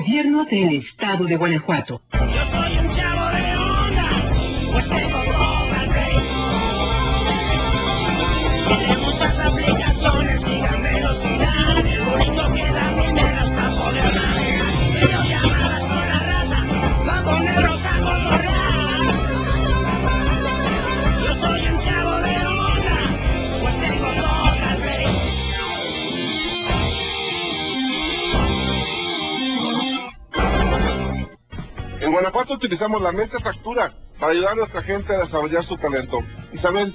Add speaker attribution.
Speaker 1: Gobierno del Estado de Guanajuato.
Speaker 2: Yo soy un chavo de onda, pues tengo todo al rey. Tiene muchas aplicaciones, gigan velocidad. El bonito que también me das para poder navegar. Videollamadas con la raza, va a ponernos a cotorrear. Yo soy un chavo de onda, pues tengo todo al rey.
Speaker 3: En Guanajuato utilizamos la mente factura para ayudar a nuestra gente a desarrollar su talento. Isabel,